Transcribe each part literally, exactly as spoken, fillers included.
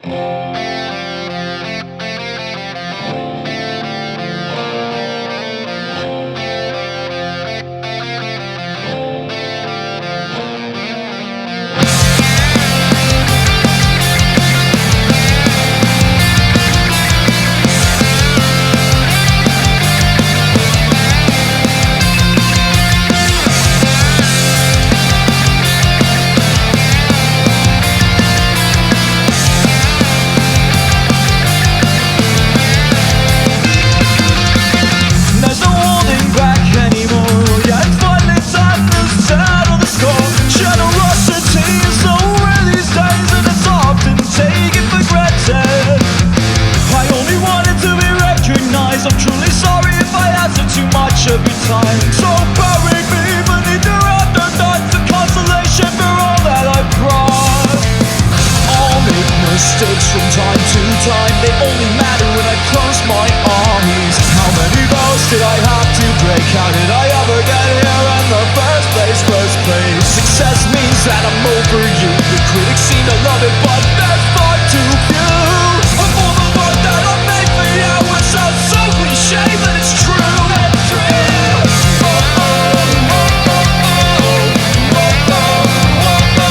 I'm truly sorry if I answer too much of your time. So bury me beneath your undernights, a consolation for all that I've brought. I'll make mistakes from time to time, they only matter when I close my eyes. How many vows did I have to break? How did I ever get here in the first place? First place. Success means that I'm over you. The critics seem to love it, but there's far too few. Of all the love that I made for you, it sounds so cliche, but it's true. It's true. Oh, oh, oh, oh, oh, oh, oh, oh,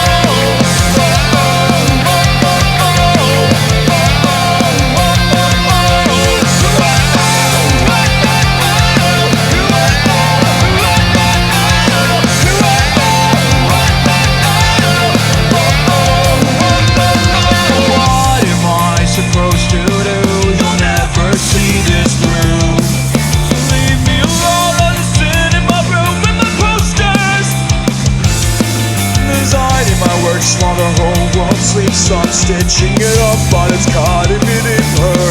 what am I supposed to do? You'll never see this through. Leave me alone, I'll just sit in my room with my posters. Designing my works while the whole world sleeps. I'm stitching it up, but it's cutting me deeper.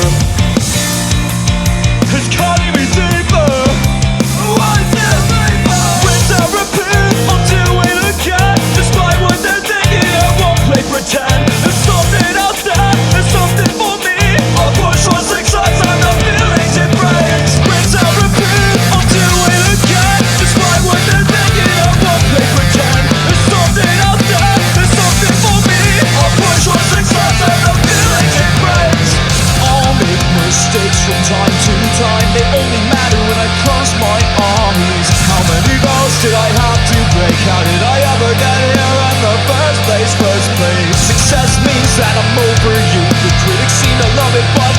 It's cutting me deeper. Why is it deeper? Rinse and repeat, I'll do it again. Despite what they're thinking, I won't play pretend. There's something out there, there's something for me. I'll push for success and the feelings it brings. Rinse and repeat, I'll do it again. Despite what they're thinking, I won't play pretend. There's something out there, there's something for me. I'll push for success and the feelings it brings. I'll make mistakes from time to time, they only matter when I close my eyes. How many vows did I have to break? How did I ever get here in the first place? First place. Success means that I'm over you. The critics seem to love it, but